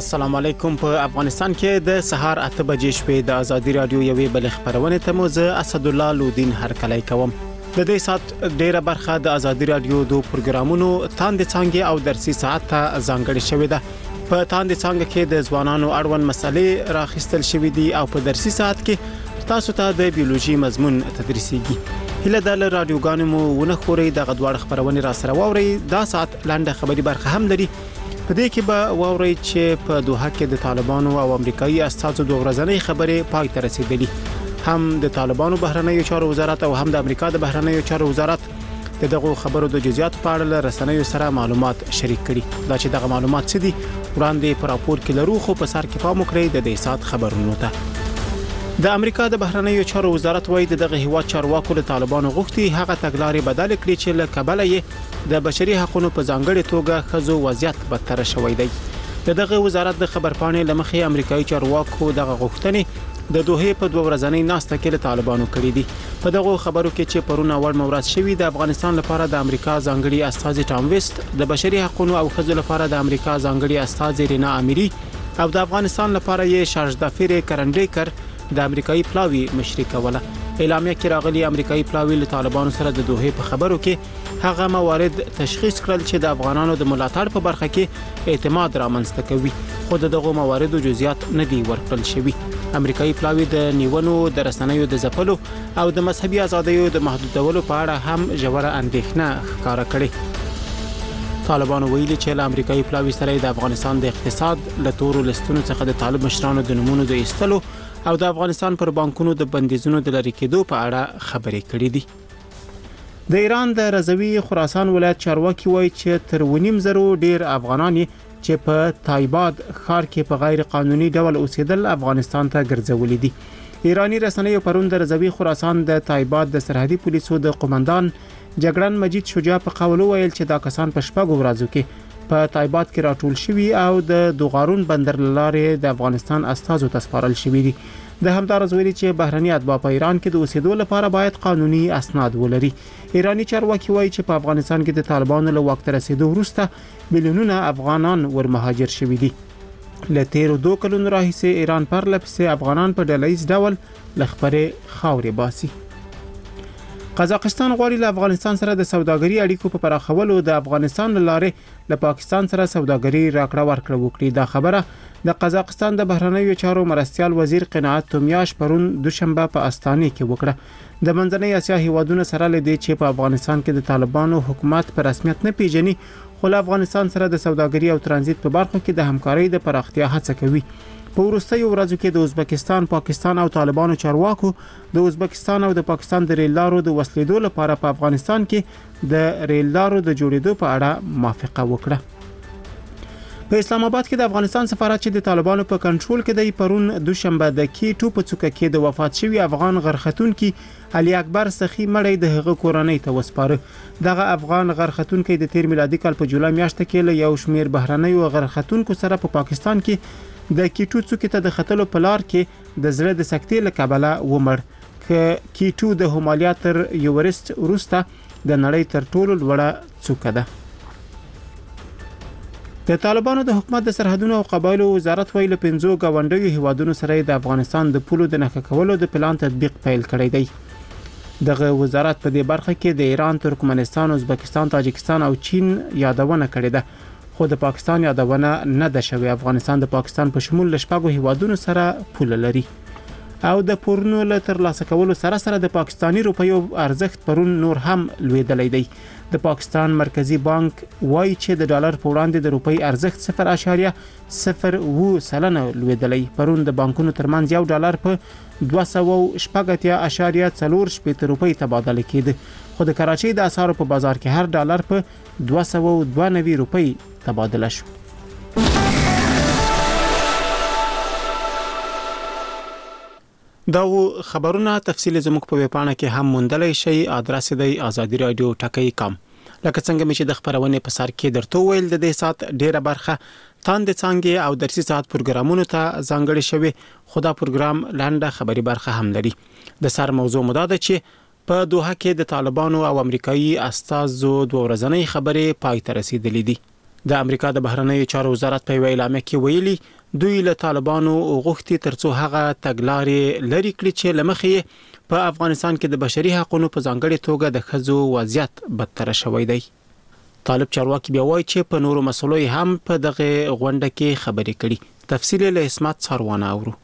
السلام علیکم. په افغانستان کې د سهار 8 بجې شپې د ازادي رادیو یوې بل خبرونه ته مو زه اسد الله لودین هرکلی کوم. د دې سات ډیره برخه د ازادي رادیو د پروګرامونو تاند څنګه او درسي ساعت ته ځانګړې شوې ده. په تاند څنګه کې د ځوانانو اړوند مسلې راخستل شوې دي او په درسي ساعت کې تاسو ته د بیولوژي مضمون تدریسيږي. هله د رادیوګانو مو ونه خوري د غدوړ خبرونه را سره ووري. دا ساعت لاندې خبري برخه هم لري. په دې کې به ووري چې په دوحه کې د طالبانو او امریکایي استازو د ورځنۍ خبرې پای ته رسیدلي. هم د طالبانو بهرنیو چارو وزارت او هم د امریکا د بهرنیو چارو وزارت دغه خبرو د جزئیات په اړه رسنیو سره معلومات شریک کړي. دا چې دغه معلومات څه دي وړاندې پر راپور کې لرو، خو په سر کې پام وکړئ د دې سات خبرونو ته. د امریکا د بهرنیو چارو وزارت وايي دغه هیواد چارواکو له طالبانو غوښتي هغه تګلارې بدل کړي چې له کبله یې د بشري حقوقو په ځانګړي توګه خزو وضعیت بدتر شوی دی. دغه وزارت د خبرپاڼې لمخې امریکایي چارواکو دغه غوښتنې د دوحه په 2 ورځنۍ ناسته کې له طالبانو کړې دي. په دغه خبرو کې چې پرونه اول مورز شوی د افغانستان لپاره د امریکا ځانګړي استازي ټام ویست، د بشري حقوقو او خزو لپاره د امریکا ځانګړي استازي رینا اميري او د افغانستان لپاره یې شارجدافیر کرنډیکر د امریکایي پلاوی مشري کوله. اعلامیه کې راغلي امریکایي پلاوی له طالبانو سره د دوحه په خبرو کې هغه موارد تشخیص کړل چې د افغانانو د ملاتړ په برخه کې اعتماد رامنځته کوي، خو دغه مواردو جزئیات نه دي ورکړل شوی. امریکایي پلاوی د نیونو د رسنیو د ځپلو او د مذهبي ازادیو د محدودولو په اړه هم ژوره اندېښنه ښکاره کړې. طالبانو ویلي چې له امریکایي پلاوی سره د افغانستان د اقتصاد له تورو لستونو څخه د طالب مشرانو د نمونه د ایستلو او د افغانستان پر بانکونو د بندیزونو د لری کېدو په اړه خبرې کړې دي. د ایران د رضوی خراسان ولایت چارواکي وایي چې تر 1.5 ډیر افغانان چې په تایباد ښار کې په غیر قانوني ډول اوسېدل افغانستان ته ګرځولي دي. ایرانی رسنیو پرون د رضوی خراسان د تایباد د سرحدي پولیسو د قومندان جګړن مجید شجاع په قول ویل چې دا کسان په شپږ ورځو کې په تایباد کې راټول شوي او د دوغارون بندر لارې د افغانستان استازو ته سپارل شوي دي. د همدارس ویلي چې بهرني اتباع په ایران کې د اوسېدو لپاره باید قانوني اسناد ولري. ایرانی چارواکي وایي چې په افغانستان کې د طالبانو له واک ته رسیدو وروسته ملیونونه افغانان ورمهاجر شوي دي. له تیرو 2 کلونو راهیسې ایران پرلپسې افغانان په ډلهییز ډول له خپرې خاورې باسي. قزاقستان غواړي له افغانستان سره د سوداګري اړیکو په پراخولو د افغانستان لاره له پاکستان سره سوداګري راکړه ورکړه وکړي. دا خبره د قزاقستان د بهرنیو چارو مرستیال وزیر قناعت تومیاش پرون دوشنبه په استانه کې وکړه. د منځنۍ اسیا هیوادونو سره لدی چې په افغانستان کې د طالبانو حکومت په رسمیت نه پیژني، خو له افغانستان سره د سوداګري او ترانزیت په برخو کې د همکارۍ د پراختیا هڅه کوي. په وروستیو ورځو کې د ازبکستان، پاکستان او طالبانو چارواکو د ازبکستان او د پاکستان د ریل لارو د وسلیدو لپاره په افغانستان کې د ریل لارو د جوړېدو په اړه موافقه وکړه. په اسلام آباد کې د افغانستان سفارت چې د طالبانو په کنټرول کې دی پرون دوشنبه د کیټو په څوکه کې د وفات شوی افغان غرختونکي علي اکبر سخی مړی د هغه کورنۍ ته وسپاره. دغه افغان غرختونکي د 13 میلادي کال په جولای میاشت کې له یو شمیر بهرنیو غرختونکو سره په پاکستان کې د کیټو څوکې ته د خطلو په لار کې د زړه د سکتې له کبله ومړ. ک کیټو د هومالیا تر یوریست وروسته د نړۍ تر ټولو لوړه څوکه ده. د طالبانو د حکومت د سرحدونو او قبایلو وزارت ویل 5 غونډیو هیوادونو سره د افغانستان د پولو د نښه کولو د پلان تطبیق پیل کړی دی. دغه وزارت په دې برخه کې د ایران، ترکمنستان، ازبکستان، تاجکستان او چین یادونه کړې ده، خو د پاکستان یادونه نه ده شوې. افغانستان د پاکستان په شمول له شپږو هیوادونو سره پوله لري او د پورونو له ترلاسه کولو سره سره د پاکستاني روپیو ارزښت پرون نور هم لویدلی دی. د پاکستان مرکزی بانک وایي چې د ډالر په وړاندې د روپی ارزښت 0.02% لویدلی. پرون د بانکونو ترمنځ یو ډالر په 280.4 روپی تبادله کېده، خو د کراچۍ د اسعارو په بازار کې هر ډالر په 292 روپی تبادله شو. دا خبرونه تفصیل زموږ په ویبپاڼه کې هم موندلی شئ. ادرس دی azadiradio.com. لکه څنګه چې د خبرونه په سر کې درته ویل د دې سات ډیره برخه تاند څنګه او درسي سات پروګرامونو ته ځانګړي شوی. خدا پروګرام لاندې خبري برخه هم لري. د سر موضوع مداده چې په دوحه کې د طالبانو او امریکایي استازو د ورځنۍ خبرې پای ته رسیدلې دي. د امریکا د بهرنیو چارو وزارت په اعلان کې ویلي دوی له طالبانو غوښتي ترڅو هغه تګلارې لري کړي چې لمخې په افغانستان کې د بشري حقوقو په ځانګړي توګه د ښځو وضعیت بدتر شوی دی. طالب چارواکي بیا وایي چې په نورو مسلو هم په دغه غونډه کې خبرې کړي. تفصیل له اسمت ساروانه اورو.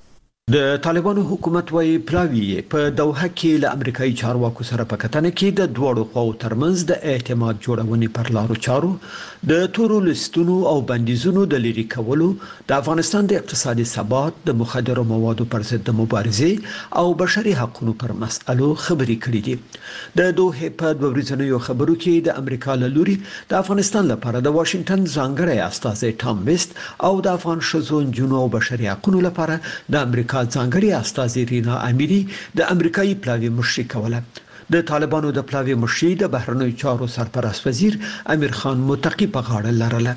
د طالبانو حکومت وايي پلاوی په دوحه کې له امریکایي چارواکو سره په کتنه کې د دوړو خواو ترمنځ د اعتماد جوړونې پر لارو چارو د تورو لستونو او بندیزونو د لری کولو د افغانستان د اقتصادي ثبات د مخدرو موادو پر ضد د مبارزې او بشري حقوقو پر مسألو خبرې کړې دي. د دوحه په دوه ورځنیو خبرو کې د امریکا له لوري د افغانستان لپاره د واشنگټن ځانګړی استازی ټام ویست او د افغان شذو جنو او بشري حقوقو لپاره د امریکا ځانګړي استازي رینا امیری د امریکایي پلاوی مشري کوله. د طالبانو د پلاوی مشري د بهرنیو چارو سرپرست وزیر امیر خان متقی په غاړه لرله.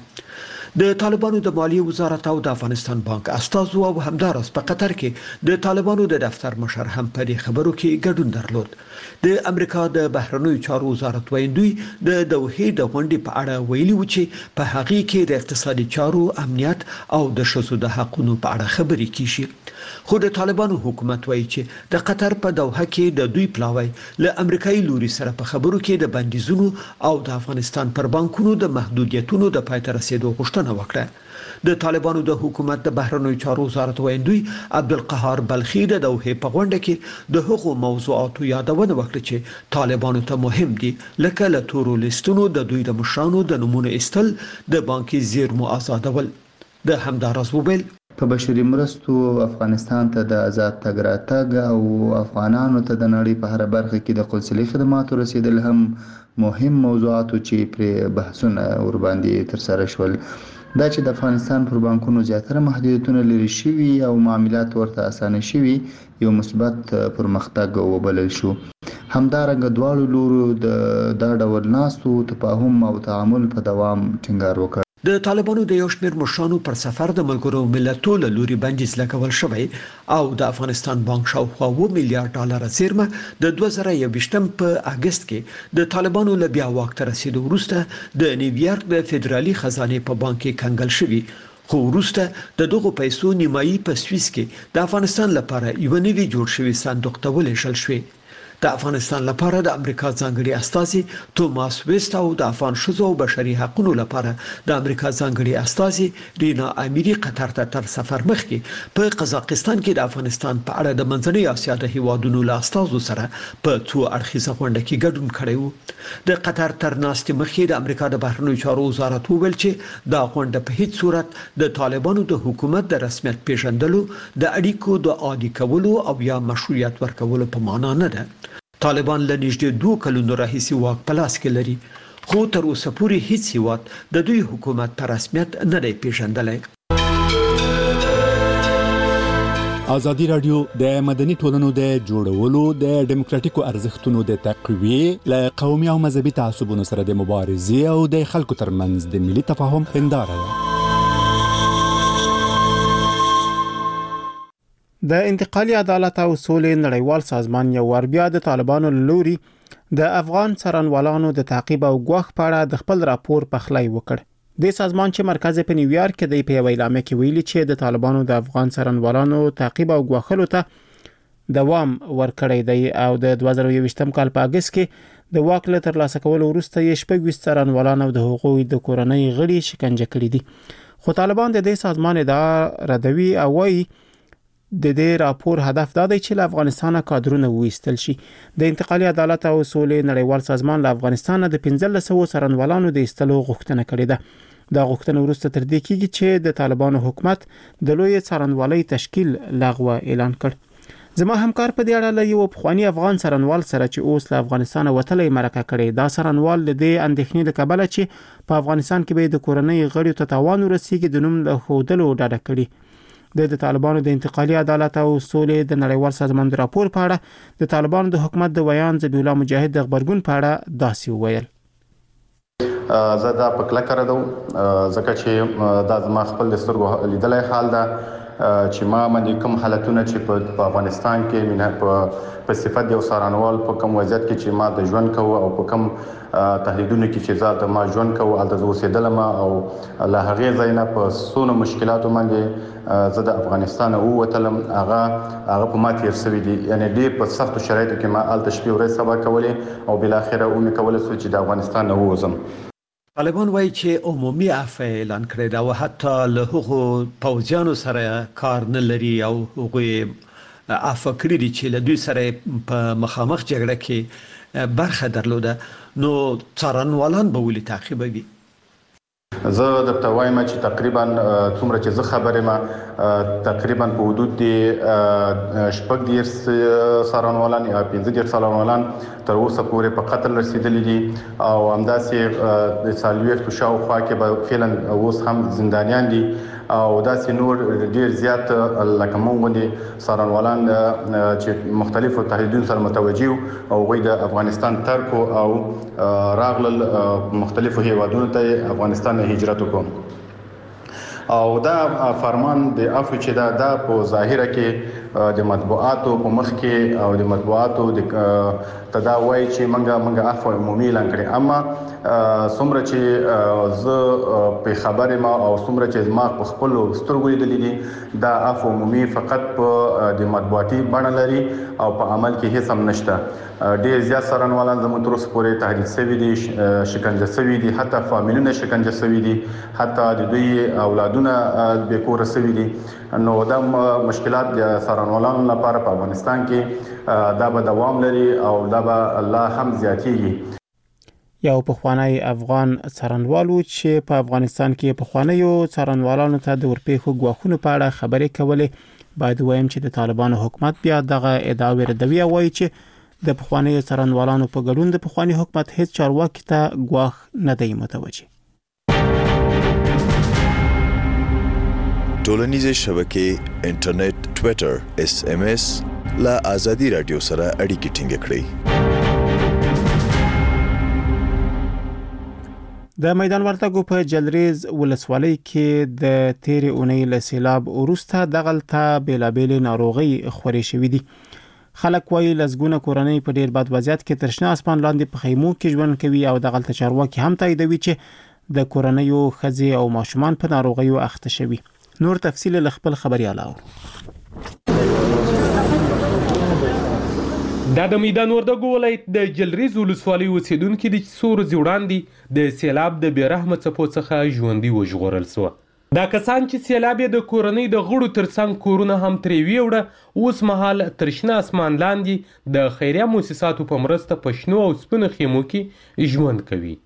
د طالبانو د مالیې وزارت او د افغانستان بانک استازو او همدارس په قطر کې د طالبانو د دفتر مشر هم په دې خبرو کې ګډون درلود. د امریکا د بهرنیو چارو وزارت وایي د دوحه د غونډې په اړه ویلي و چې په هغه کې د اقتصادي چارو امنیت او د شذو د حقوقو په اړه خبرې کیږي. خو د طالبانو حکومت وایي چې د قطر په دوحه کې د دوی پلاوی له امریکایي لوري سره په خبرو کې د بندیزونو او د افغانستان پر بانکونو د محدودیتونو د پای ته رسیدو غوښتنه وکړه. د طالبانو د حکومت د بهرنیو چارو وزارت وایي عبدالقهار بلخی د دوحه په غونډه کې د هغو موضوعاتو یادونه وکړه چې طالبانو ته مهم دي لکه له تورو لیستونو د دوی د مشرانو د نمونه استل د بانکي زیرمو آزادول. د همدارس وبل په بشري مرستو افغانستان ته د آزاد تګ راتګ او افغانانو ته د نړۍ په هر برخه کې د قونسلي خدماتو رسیدل هم مهم موضوعاتو چې پر بحثونه ور باندې تر سره شول. دا چې د افغانستان پر بانکونو زیاتره محدودیتونه لري شوي او معاملات ورته اسانه شوي یو مثبت پرمختګ وبلل شو. همدارنګه دواړو لورو د ډول ناستو تفاهم او تعامل په دوام ټینګار وکړ. د طالبانو د یو شمېر مشرانو پر سفر د ملګرو ملتونو له لوري بندیز لګول شوی او د افغانستان بانک شاوخوا $1 میلیارډ زیرمه د 2021 په اگست کې د طالبانو له بیا واک ته رسیدو وروسته د نیویارک د فدرالي خزانه په بانک کې کنګل شوی. خو وروسته د دغو پیسو نیمایي په سویس کې د افغانستان لپاره یو نوی جوړ شوی صندوق ته ولېږل شوی. د افغانستان لپاره د امریکا ځانګړي استازي توماس ویست او د افغان شذو او بشري حقوقو لپاره د امریکا ځانګړي استازي رینا امیری قطر ته تر سفر مخکې په قزاقستان کې د افغانستان په اړه د منځنۍ اسیا د هیوادونو له استازو سره په څو اړخیزه غونډه کې ګډون کړی و. د قطر تر ناستې مخکې د امریکا د بهرنیو چارو وزارت وویل چې دا غونډه په هیڅ صورت د طالبانو د حکومت د رسمیت پیژندلو د اړیکو د عادي کولو او یا مشروعیت ورکولو په معنا نه ده. طالبان له نږدې 2 کلونو راهیسې واک په لاس کې لري خو تر اوسه پورې هیڅ هیواد د دوی حکومت په رسمیت نه دی پیژندلی. ازادي رادیو د مدني ټولنو د جوړولو د ډیموکراتیکو ارزښتونو د تقویې له قومي او مذهبي تعصبونو سره د مبارزې او د خلکو ترمنځ د ملي تفاهم هنداره ده. د انتقالي عدالت او سولې نړیوال سازمان یو ور بیا د طالبانو لوري د افغان څارنوالانو د تعقیب او غوښ په اړه د خپل راپور پخلی وکړ. د سازمان چې مرکز په نیویارک کې د په اعلان کې ویلي چې د طالبانو د افغان څارنوالانو تعقیب او غوښلو ته دوام ورکړی دی او د 2021 کال په اگست کې د واک له ترلاسه کولو وروسته یې 26 څارنوالان او د حقوقي د کورنۍ غړي شکنجه کړي دي. خو طالبان د دې سازمان ادعا ردوي او وايي د دې راپور هدف دا دی چې له افغانستانه کادرونه وایستل شي. د انتقالي عدالت او سولې نړیوال سازمان له افغانستانه د 1500 څارنوالانو د ایستلو غوښتنه کړې ده. دا غوښتنه وروسته تر دې کېږي چې د طالبانو حکومت د لوی څارنوالۍ تشکیل لغوه اعلان کړ. زما همکار په دې اړه له یو پخوانی افغان څارنوال سره چې اوس له افغانستانه وتلی مرکه کړې. دا څارنوال د دې اندېښنې د کبله چې په افغانستان کې به د کورنۍ غړو ته تاوان ورسیږي د نوم له ښودلو ډډه کړې. د طالبانو د انتقالي عدالت او سولې د نړیوال سازمان د راپور په اړه د طالبانو د حکومت د ویان ذبیح الله مجاهد د خبرګون په اړه داسې وویل. زه دا په کله کړم ځکه چې دا زما خپل د سترګو لیدلای حال ده چې ما باندې کوم حالتونه چې په افغانستان کې په صفت یو سارانوال په کوم وضعیت کې چې ما د ژوند کوو او په کوم تهدیدونو کې چې ذات ما ژوند کوو الته زه اوسېدلم او له هغې ځای نه په څونه مشکلاتو باندې زه د افغانستان ووتلم هغه په ما تېر شوي دي یعنی ډېر په سختو شرایطو کې ما الته شپې ورځې سبا کولې او بالاخره ومې کولی شو چې د افغانستان نه ووځم. طالبان وایي چې عمومي عفو اعلان کړی دا او حتی له هغو پوځیانو سره کار نه لري او هغوی عفو کړی دي چې له دوی سره په مخامخ جګړه کې برخه درلوده. نو څارنوالان به ولې تعقیبوي؟ زه درته وایم چې تقریبا څومره چې زه خبر یم تقریبا په حدود دی 14 څارنوالان یا 15 څارنوالان تر اوسه پورې په قتل رسیدلي دي او همداسې د څلوېښتو شاوخوا کې به فعلا اوس هم زندانیان دي او داسې نور ډیر زیات لکه موږ باندې څارنوالان چې مختلفو تهدیدونو سره متوجه او هغوی د افغانستان ترک او راغلل مختلفو هیوادونو ته افغانستان نه هجرت وکړو او دا فرمان د عفو چې دا په ظاهره کې د مطبوعاتو په مخ کې او د مطبوعاتو د تداوی چې منګه عفو عمومي اعلان کړي اما څومره چې زه په خبره ما او څومره چې ما په خپل سترګو لیدلې دي دا عفو عمومي فقط په د مطبوعاتي بڼه لري او په عمل کې هیڅ هم نشته. ډیر زیات څارنوالان زموږ تر اوسه پورې تهدید شوي دي شکنجه شوي دي حتی فامیلونه شکنجه شوي دي حتی د دوی اولادونه بې کوره شوي دي. نو دا مشکلات د څارنوالانو لپاره په افغانستان کې دا به دوام لري او دا به الله هم زیاتېږي. یو پخوانی افغان څارنوالو چې په افغانستان کې پخوانیو څارنوالانو ته د ورپېښو ګواښونو په اړه خبرې کولې باید وایم چې د طالبانو حکومت بیا دغه ادعاوې ردوي او وایي چې د پخوانیو څارنوالانو په ګډون د پخوانی حکومت هیڅ چارواکي ته ګواښ نه دی متوجه. ټولنیزې شبکې انټرنیټ ټوئیټر SMS لا ازادي رادیو سره اړیکې ټینګ کړئ. د میدان وردګو په جلریز ولسوالۍ کې د تیرې اونۍ له سیلاب وروسته دغلته بیلابېلې ناروغۍ خورې شوې دي. خلک وايي لزګونه کورنۍ په ډیر بد وضعیت کې تر شنه اسمان لاندې په خیمو کې ژوند کوي او دغلته چارواکي هم تاییدوي چې د کورنۍ ښځې او ماشومان په ناروغیو اخته شوي. نور تفصیل له خپل خبريال اورو. د میدان وردګو ولایت د جلریز ولسوالۍ اوسیدونکو د څور وړاندې د سیلاب د بیرحمه څپو څخه ژوندۍ وژغورل شو. دا کسان چې سیلاب د کورنۍ د غړو ترڅنګ کورونه هم ترې ویوړه اوس مهال تر شنه اسمان لاندې د خیریه مؤسساتو په مرسته په شنو او سپینو خیمو کې ژوند کوي.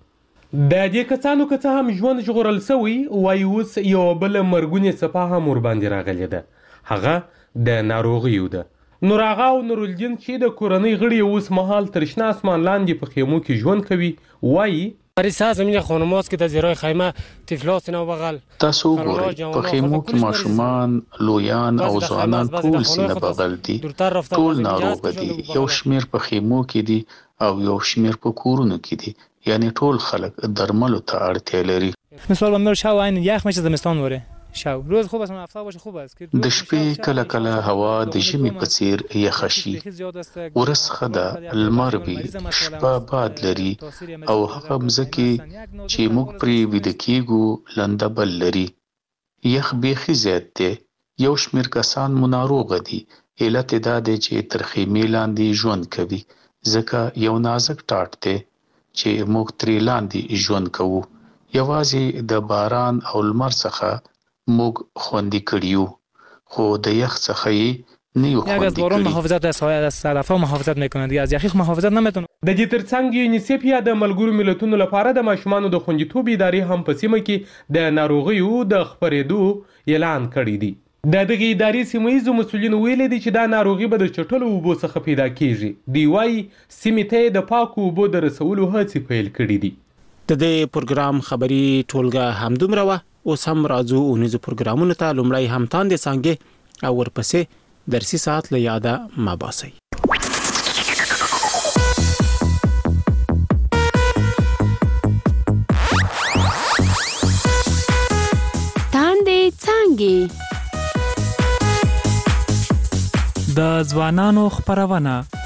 د دې کسانو که څه هم ژوند ژغورل شوی وایي اوس یو بل مرګونې څپه هم ورباندې راغلې ده هغه د ناروغیو ده. نور آغا او نورالدین چې د کورنۍ غړي اوس مهال تر شنه اسمان لاندې په خیمو کې ژوند کوي وایي پریسا زمین خانماست که در زیرای خیمه تفلات اینا بغل تاسو ګورئ په خیمو کې ماشومان لویان او ځوانان ټول سینه بغل دي ټول ناروغ دي یو شمیر په خیمو کې دي او یو شمیر په کورونو کې دي یعنی ټول خلک درملو ته اړتیا لري. مثال بندر شاو عین یخ میشه زمستان وره شاو روز خوب است هفته باشه خوب است د شپې کله کله هوا د ژمي په څیر یخ شي ورس خدا المر وي شپه باد لري او هغه مزکی چې موږ پرې وید کېږو لنده بل لري یخ بیخي زیات دی یو شمیر کسان مناروغ دي علت دا دی چې تر خیمې لاندې ژوند کوي ځکه یو نازک ټاټ دی چې موږ ترې لاندې ژوند کوو یوازې د باران او لمر څخه موږ خوندي کړیو خو د یخ څخه یې نه یو خوندي کړی. باران محافظت از سایه از سلفا محافظت میکنه دیگه از یخ محافظت نمیتونه. د دې ترڅنګ یونیسف یا د ملګرو ملتونو لپاره د ماشومانو د خوندیتوب ادارې هم په سیمه کې د ناروغیو د خپرېدو اعلان کړی دی. د دغه ادارې سیمایي مسؤلین ویلي دي چې دا ناروغي به د چټلو اوبو څخه پیدا کیږي. دی وايي سیمې ته د پاکو اوبو د رسولو هڅې پیل کړې دي. د دې پروګرام خبري ټولګه همدومره وه. اوس هم راځو اونیزو پروګرامونو ته. لومړی هم تاندې څانګې او ورپسې درسي ساعت له یاده ما باسئ. تاندې څانګې د ځوانانو خبرونه